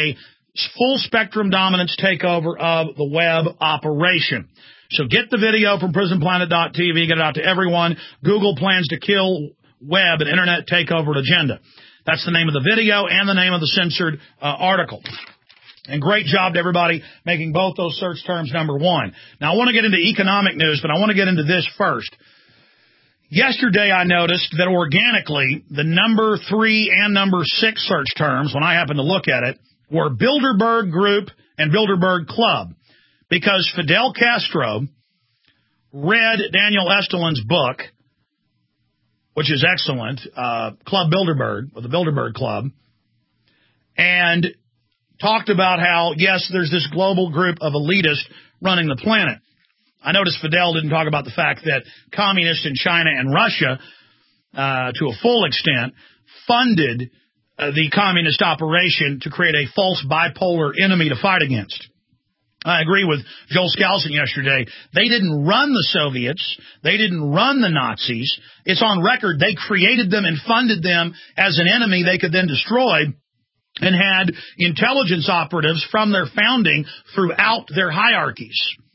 Speaker 2: full spectrum dominance takeover of the web operation. So get the video from prison planet dot t v, get it out to everyone. Google plans to kill web and internet takeover agenda. That's the name of the video and the name of the censored uh, article. And great job to everybody making both those search terms number one. Now, I want to get into economic news, but I want to get into this first. Yesterday, I noticed that organically, the number three and number six search terms, when I happened to look at it, were Bilderberg Group and Bilderberg Club, because Fidel Castro read Daniel Estulin's book, which is excellent, uh, Club Bilderberg, or the Bilderberg Club, and talked about how, yes, there's this global group of elitists running the planet. I noticed Fidel didn't talk about the fact that communists in China and Russia, uh, to a full extent, funded uh, the communist operation to create a false bipolar enemy to fight against. I agree with Joel Skousen yesterday. They didn't run the Soviets. They didn't run the Nazis. It's on record. They created them and funded them as an enemy they could then destroy, and had intelligence operatives from their founding throughout their hierarchies,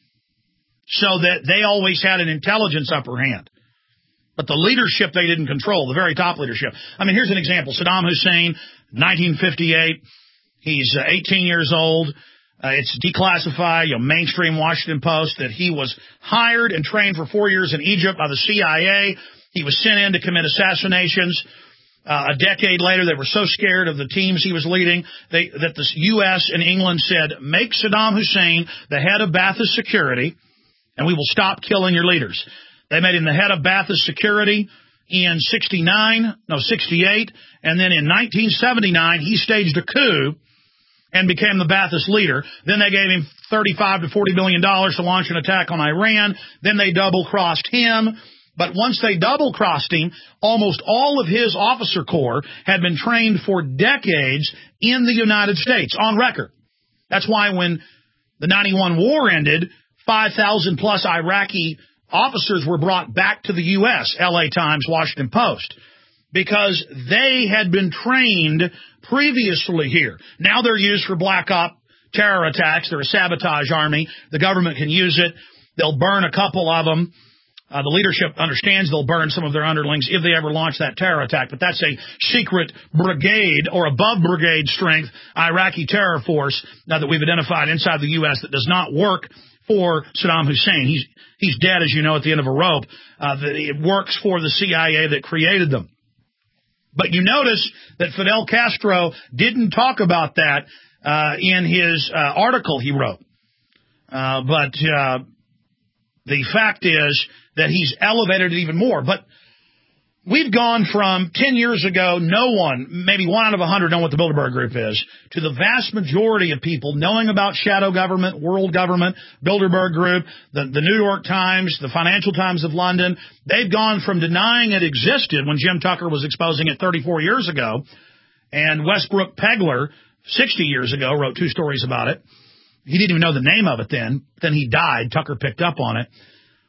Speaker 2: so that they always had an intelligence upper hand. But the leadership they didn't control, the very top leadership. I mean, here's an example. Saddam Hussein, nineteen fifty-eight. He's uh, eighteen years old. Uh, it's declassified, you know, mainstream Washington Post, that he was hired and trained for four years in Egypt by the C I A. He was sent in to commit assassinations. Uh, a decade later, they were so scared of the teams he was leading they, that the U S and England said, make Saddam Hussein the head of Ba'athist Security, and we will stop killing your leaders. They made him the head of Ba'athist Security in sixty-nine, no, sixty-eight, and then in nineteen seventy-nine, he staged a coup and became the Ba'athist leader. Then they gave him thirty-five to forty million dollars to launch an attack on Iran. Then they double-crossed him. But once they double-crossed him, almost all of his officer corps had been trained for decades in the United States, on record. That's why when the ninety-one war ended, five thousand plus Iraqi officers were brought back to the U S, L A Times, Washington Post, because they had been trained previously here. Now they're used for black op terror attacks. They're a sabotage army. The government can use it. They'll burn a couple of them. Uh, the leadership understands they'll burn some of their underlings if they ever launch that terror attack, but that's a secret brigade or above brigade strength Iraqi terror force now that we've identified inside the U S that does not work for Saddam Hussein. He's he's dead, as you know, at the end of a rope. Uh, it works for the C I A that created them. But you notice that Fidel Castro didn't talk about that uh, in his uh, article he wrote. Uh, but uh, the fact is that he's elevated it even more. But we've gone from ten years ago, no one, maybe one out of a hundred know what the Bilderberg Group is, to the vast majority of people knowing about shadow government, world government, Bilderberg Group, the, the New York Times, the Financial Times of London. They've gone from denying it existed when Jim Tucker was exposing it thirty-four years ago, and Westbrook Pegler, sixty years ago, wrote two stories about it. He didn't even know the name of it then. Then he died. Tucker picked up on it.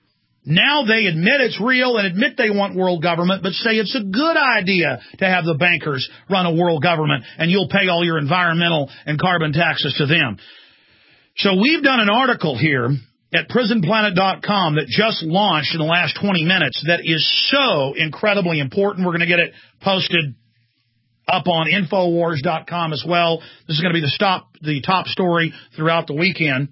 Speaker 2: Now they admit it's real and admit they want world government, but say it's a good idea to have the bankers run a world government and you'll pay all your environmental and carbon taxes to them. So we've done an article here at prison planet dot com that just launched in the last twenty minutes that is so incredibly important. We're going to get it posted up on infowars dot com as well. This is going to be the, stop, the top story throughout the weekend.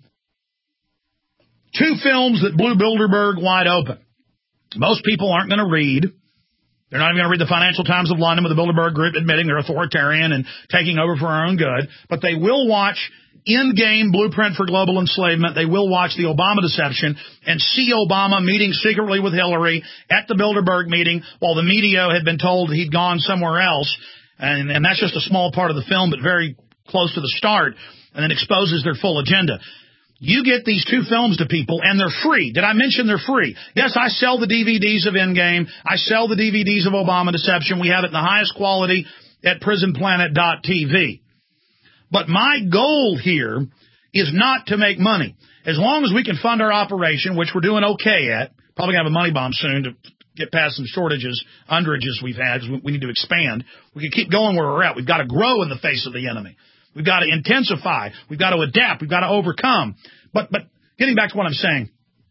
Speaker 2: Two films that blew Bilderberg wide open. Most people aren't going to read. They're not even going to read the Financial Times of London with the Bilderberg Group admitting they're authoritarian and taking over for our own good. But they will watch In-Game Blueprint for Global Enslavement. They will watch the Obama deception and see Obama meeting secretly with Hillary at the Bilderberg meeting while the media had been told he'd gone somewhere else. And, and that's just a small part of the film, but very close to the start, and it exposes their full agenda. You get these two films to people, and they're free. Did I mention they're free? Yes, I sell the D V Ds of Endgame. I sell the D V Ds of Obama Deception. We have it in the highest quality at prison planet dot t v. But my goal here is not to make money. As long as we can fund our operation, which we're doing okay at, probably going to have a money bomb soon to get past some shortages, underages we've had, because we need to expand. We can keep going where we're at. We've got to grow in the face of the enemy. We've got to intensify. We've got to adapt. We've got to overcome. But but getting back to what I'm saying,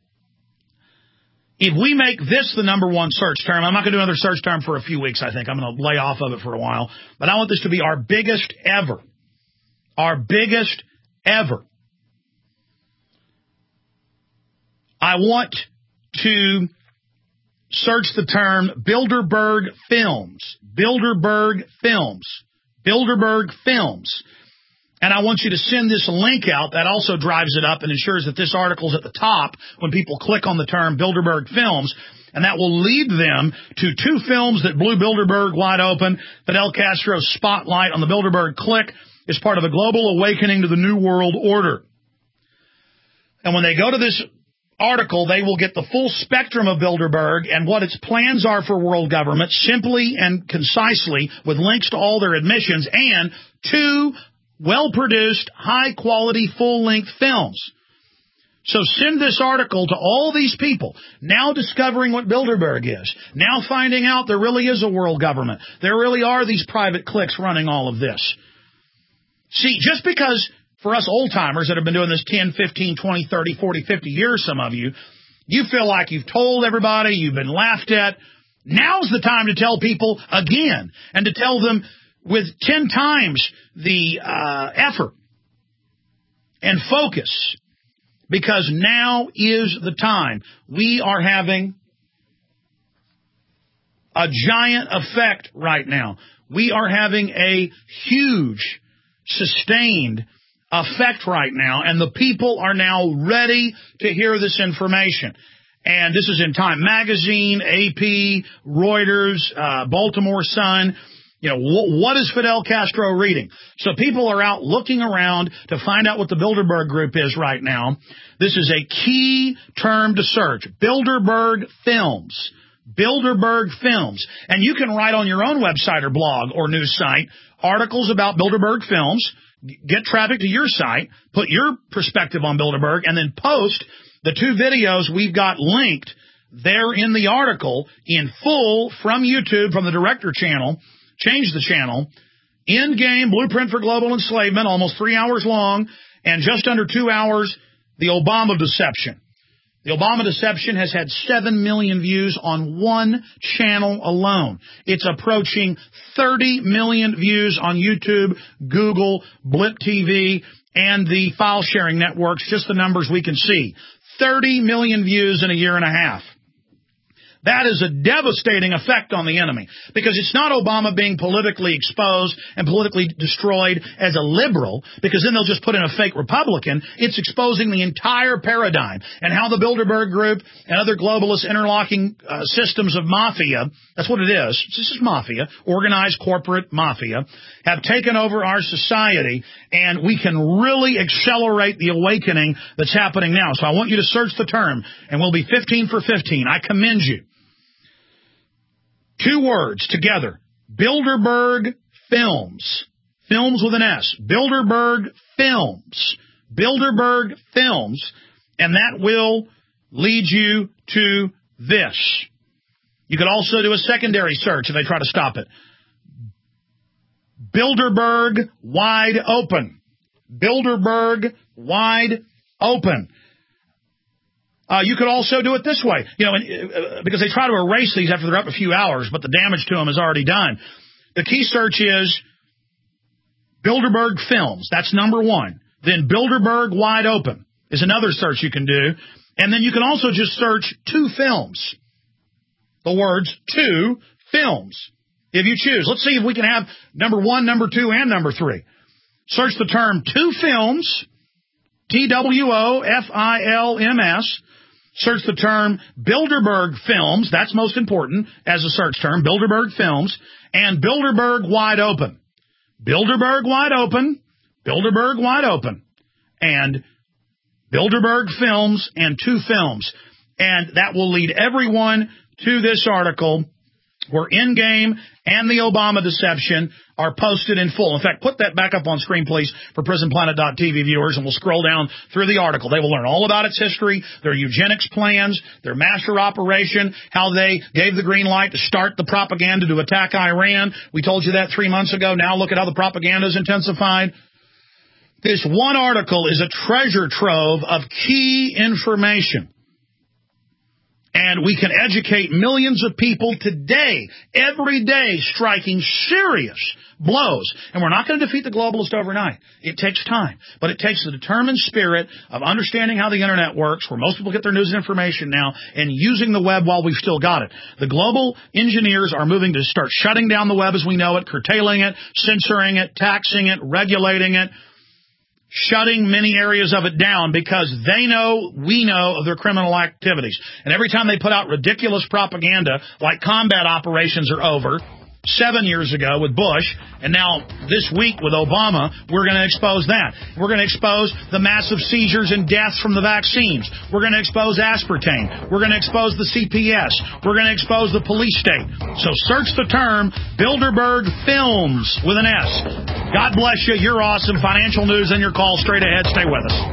Speaker 2: if we make this the number one search term, I'm not going to do another search term for a few weeks, I think. I'm going to lay off of it for a while. But I want this to be our biggest ever. Our biggest ever. I want to search the term Bilderberg Films. Bilderberg Films. Bilderberg Films. And I want you to send this link out. That also drives it up and ensures that this article's at the top when people click on the term Bilderberg Films. And that will lead them to two films that blew Bilderberg wide open. Fidel Castro's spotlight on the Bilderberg clique is part of a global awakening to the New World Order. And when they go to this article, they will get the full spectrum of Bilderberg and what its plans are for world government, simply and concisely, with links to all their admissions, and two well-produced, high-quality, full-length films. So send this article to all these people, now discovering what Bilderberg is, now finding out there really is a world government. There really are these private cliques running all of this. See, just because for us old-timers that have been doing this ten, fifteen, twenty, thirty, forty, fifty years, some of you, you feel like you've told everybody, you've been laughed at. Now's the time to tell people again, and to tell them with ten times the uh, effort and focus, because now is the time. We are having a giant effect right now. We are having a huge, sustained effect right now, and the people are now ready to hear this information. And this is in Time Magazine, A P, Reuters, uh, Baltimore Sun. You know, wh- what is Fidel Castro reading? So people are out looking around to find out what the Bilderberg Group is right now. This is a key term to search. Bilderberg Films. Bilderberg Films. And you can write on your own website or blog or news site articles about Bilderberg Films, get traffic to your site, put your perspective on Bilderberg, and then post the two videos we've got linked there in the article in full from YouTube, from the Director channel. Change the channel. In-game Blueprint for Global Enslavement, almost three hours long, and just under two hours, the Obama Deception. The Obama Deception has had seven million views on one channel alone. It's approaching thirty million views on YouTube, Google, Blip T V, and the file sharing networks, just the numbers we can see. thirty million views in a year and a half. That is a devastating effect on the enemy, because it's not Obama being politically exposed and politically destroyed as a liberal, because then they'll just put in a fake Republican. It's exposing the entire paradigm and how the Bilderberg Group and other globalist interlocking uh, systems of mafia, that's what it is, this is mafia, organized corporate mafia, have taken over our society, and we can really accelerate the awakening that's happening now. So I want you to search the term, and we'll be fifteen for fifteen. I commend you. Two words together. Bilderberg Films. Films with an S. Bilderberg Films. Bilderberg Films. And that will lead you to this. You could also do a secondary search if they try to stop it. Bilderberg Wide Open. Bilderberg Wide Open. Uh, you could also do it this way, you know, and, uh, because they try to erase these after they're up a few hours, but the damage to them is already done. The key search is Bilderberg Films. That's number one. Then Bilderberg Wide Open is another search you can do. And then you can also just search two films. The words two films, if you choose. Let's see if we can have number one, number two, and number three. Search the term two films, T W O F I L M S. Search the term Bilderberg Films. That's most important as a search term. Bilderberg Films. And Bilderberg Wide Open. Bilderberg Wide Open. Bilderberg Wide Open. And Bilderberg Films and two films. And that will lead everyone to this article where In-Game and the Obama Deception are posted in full. In fact, put that back up on screen, please, for prison planet dot T V viewers, and we'll scroll down through the article. They will learn all about its history, their eugenics plans, their master operation, how they gave the green light to start the propaganda to attack Iran. We told you that three months ago. Now look at how the propaganda is intensified. This one article is a treasure trove of key information. And we can educate millions of people today, every day, striking serious blows. And we're not going to defeat the globalist overnight. It takes time. But it takes the determined spirit of understanding how the Internet works, where most people get their news and information now, and using the web while we've still got it. The global engineers are moving to start shutting down the web as we know it, curtailing it, censoring it, taxing it, regulating it, shutting many areas of it down because they know, we know of their criminal activities. And every time they put out ridiculous propaganda, like combat operations are over, seven years ago with Bush, and now this week with Obama, we're going to expose that. We're going to expose the massive seizures and deaths from the vaccines. We're going to expose aspartame. We're going to expose the C P S. We're going to expose the police state. So search the term Bilderberg Films with an S. God bless you. You're awesome. Financial news and your call straight ahead. Stay with us.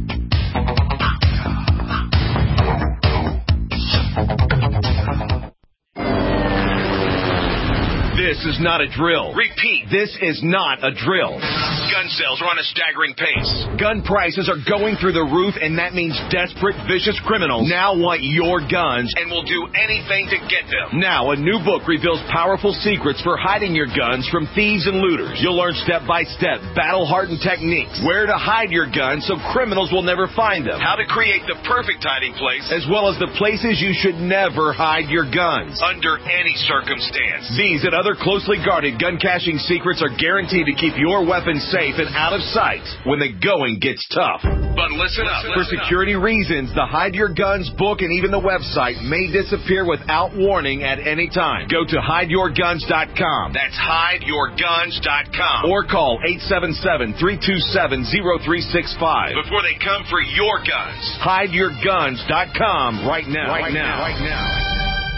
Speaker 12: This is not a drill. Repeat, this is not a drill. Gun sales are on a staggering pace. Gun prices are going through the roof, and that means desperate, vicious criminals now want your guns and will do anything to get them. Now, a new book reveals powerful secrets for hiding your guns from thieves and looters. You'll learn step-by-step, battle-hardened techniques, where to hide your guns so criminals will never find them, how to create the perfect hiding place, as well as the places you should never hide your guns, under any circumstance. These and other closely guarded gun caching secrets are guaranteed to keep your weapons safe and out of sight when the going gets tough. But listen up. For security reasons, the Hide Your Guns book and even the website may disappear without warning at any time. Go to hide your guns dot com. That's hide your guns dot com. Or call eight seven seven, three two seven, zero three six five before they come for your guns. hide your guns dot com right now. Right now. Right now.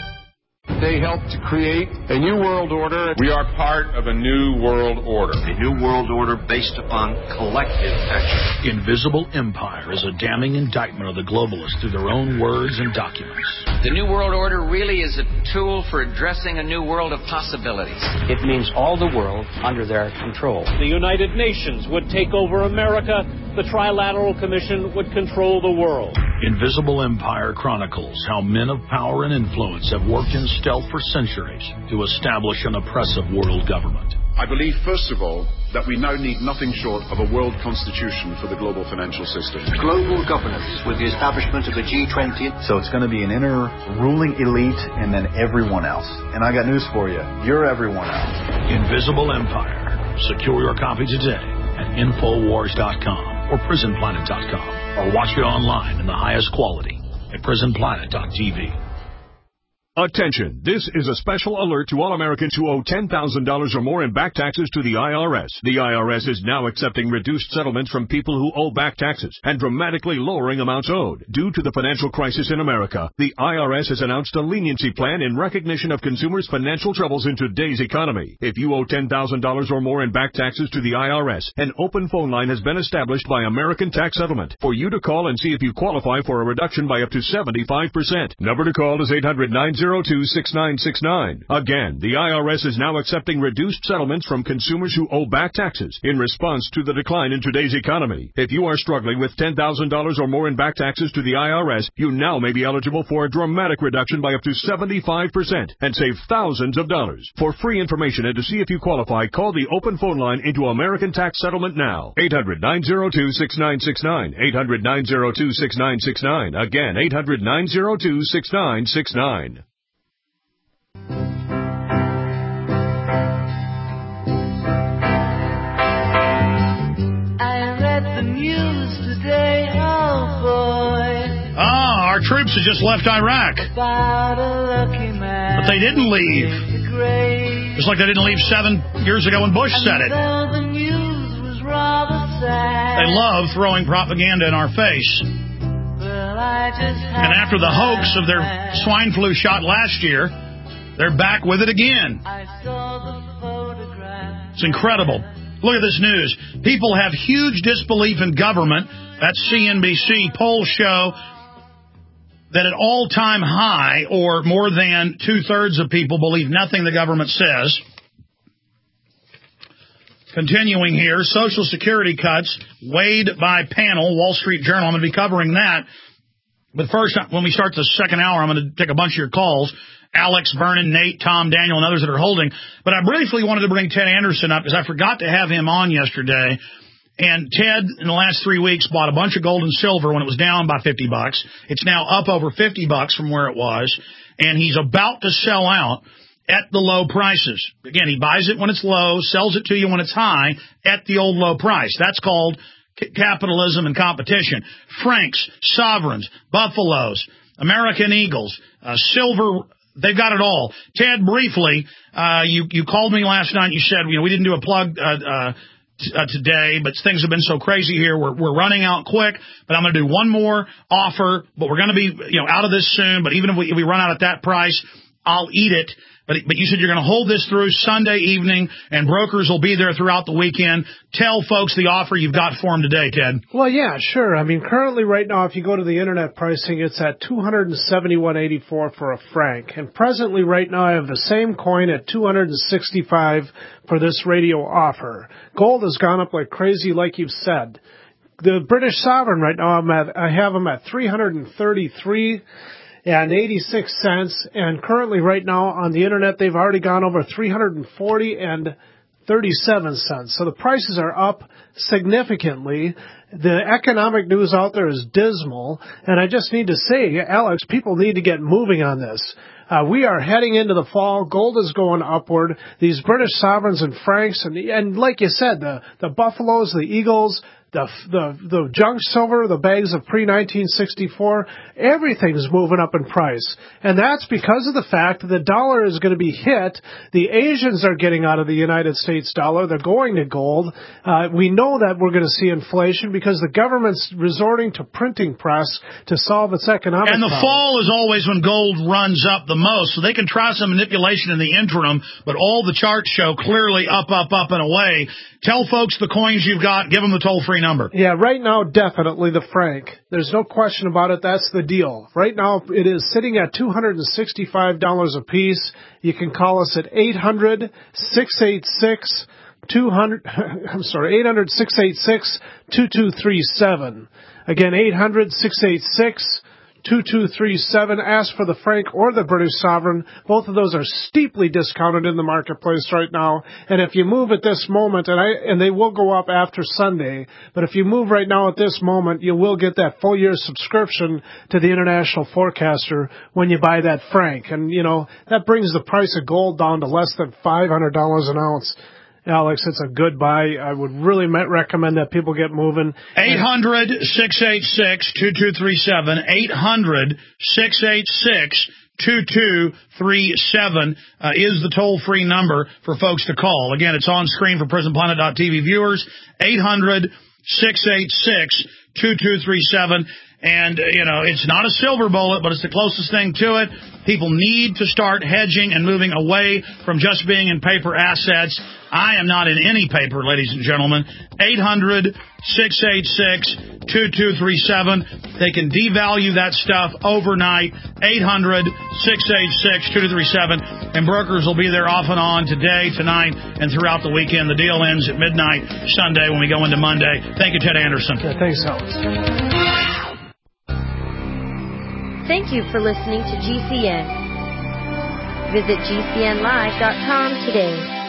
Speaker 3: They helped to create a new world order. We are part of a new world order.
Speaker 4: A new world order based upon collective action.
Speaker 22: Invisible Empire is a damning indictment of the globalists through their own words and documents.
Speaker 5: The new world order really is a tool for addressing a new world of possibilities.
Speaker 7: It means all the world under their control.
Speaker 8: The United Nations would take over America. The Trilateral Commission would control the world.
Speaker 22: Invisible Empire chronicles how men of power and influence have worked in stealth for centuries to establish an oppressive world government.
Speaker 26: I believe, first of all, that we now need nothing short of a world constitution for the global financial system.
Speaker 4: Global governance with the establishment of the G twenty.
Speaker 27: So it's going to be an inner ruling elite and then everyone else. And I got news for you. You're everyone else.
Speaker 22: Invisible Empire. Secure your copy today at infowars dot com or prison planet dot com. Or watch it online in the highest quality at prison planet dot t v.
Speaker 28: Attention, this is a special alert to all Americans who owe ten thousand dollars or more in back taxes to the I R S. The I R S is now accepting reduced settlements from people who owe back taxes and dramatically lowering amounts owed. Due to the financial crisis in America, the I R S has announced a leniency plan in recognition of consumers' financial troubles in today's economy. If you owe ten thousand dollars or more in back taxes to the I R S, an open phone line has been established by American Tax Settlement for you to call and see if you qualify for a reduction by up to seventy-five percent. Number to call is eight hundred, nine zero two, six nine six nine. Again, the I R S is now accepting reduced settlements from consumers who owe back taxes in response to the decline in today's economy. If you are struggling with ten thousand dollars or more in back taxes to the I R S, you now may be eligible for a dramatic reduction by up to seventy-five percent and save thousands of dollars. For free information and to see if you qualify, call the open phone line into American Tax Settlement now. eight hundred, nine zero two, six nine six nine. eight hundred, nine zero two, six nine six nine. Again, eight hundred, nine zero two, six nine six nine.
Speaker 2: Ah, our troops had just left Iraq. But they didn't leave. Just like they didn't leave seven years ago when Bush said it. They love throwing propaganda in our face. And after the hoax of their swine flu shot last year, they're back with it again. It's incredible. Look at this news. People have huge disbelief in government. That's C N B C. Polls show that at all-time high, or more than two-thirds of people believe nothing the government says. Continuing here, Social Security cuts weighed by panel, Wall Street Journal. I'm going to be covering that. But first, when we start the second hour, I'm going to take a bunch of your calls. Alex, Vernon, Nate, Tom, Daniel, and others that are holding. But I briefly wanted to bring Ted Anderson up because I forgot to have him on yesterday. And Ted, in the last three weeks, bought a bunch of gold and silver when it was down by fifty bucks. It's now up over fifty bucks from where it was. And he's about to sell out at the low prices. Again, he buys it when it's low, sells it to you when it's high at the old low price. That's called c- capitalism and competition. Franks, sovereigns, buffaloes, American eagles, uh, silver, they've got it all. Ted, briefly, uh, you, you called me last night. You said, you know, we didn't do a plug, uh, uh, t- uh today, but things have been so crazy here. We're, we're running out quick, but I'm going to do one more offer, but we're going to be, you know, out of this soon. But even if we, if we run out at that price, I'll eat it. But, but you said you're going to hold this through Sunday evening, and brokers will be there throughout the weekend. Tell folks the offer you've got for them today, Ted.
Speaker 6: Well, yeah, sure. I mean, currently right now, if you go to the internet pricing, it's at two hundred seventy-one eighty-four for a franc. And presently right now, I have the same coin at two hundred sixty-five for this radio offer. Gold has gone up like crazy, like you've said. The British sovereign right now, I'm at, I have them at three hundred thirty-three and eighty-six cents, and currently right now on the internet they've already gone over three hundred forty and thirty-seven cents. So the prices are up significantly. The economic news out there is dismal, and I just need to say, Alex, people need to get moving on this. Uh, we are heading into the fall. Gold is going upward. These British sovereigns and francs, and, and like you said, the, the buffaloes, the eagles, The, the the junk silver, the bags of pre nineteen sixty-four, everything's moving up in price. And that's because of the fact that the dollar is going to be hit. The Asians are getting out of the United States dollar. They're going to gold. Uh, we know that we're going to see inflation because the government's resorting to printing press to solve its economic
Speaker 2: And the
Speaker 6: problem.
Speaker 2: fall is always when gold runs up the most, so they can try some manipulation in the interim, but all the charts show clearly up, up, up, and away. Tell folks the coins you've got. Give them the toll-free number.
Speaker 6: Yeah, right now, definitely the franc. There's no question about it. That's the deal. Right now, it is sitting at two hundred sixty-five dollars a piece. You can call us at eight hundred, six eight six, two hundred, I'm sorry, eight hundred, six eight six, two two three seven. Again, eight hundred, six eight six, two two three seven. Ask for the franc or the British sovereign. Both of those are steeply discounted in the marketplace right now. And if you move at this moment, and I and they will go up after Sunday, but if you move right now at this moment, you will get that full year subscription to the International Forecaster when you buy that franc. And, you know, that brings the price of gold down to less than five hundred dollars an ounce. Alex, it's a good buy. I would really recommend that people get moving.
Speaker 2: eight hundred, six eight six, two two three seven. eight hundred, six eight six, two two three seven uh, is the toll-free number for folks to call. Again, it's on screen for prison planet dot t v viewers. eight hundred, six eight six, two two three seven. And, uh, you know, it's not a silver bullet, but it's the closest thing to it. People need to start hedging and moving away from just being in paper assets. I am not in any paper, ladies and gentlemen. eight hundred, six eight six, two two three seven. They can devalue that stuff overnight. eight hundred, six eight six, two two three seven. And brokers will be there off and on today, tonight, and throughout the weekend. The deal ends at midnight Sunday when we go into Monday. Thank you, Ted Anderson.
Speaker 6: Yeah, thanks, Alex.
Speaker 9: Thank you for listening to G C N. Visit G C N live dot com today.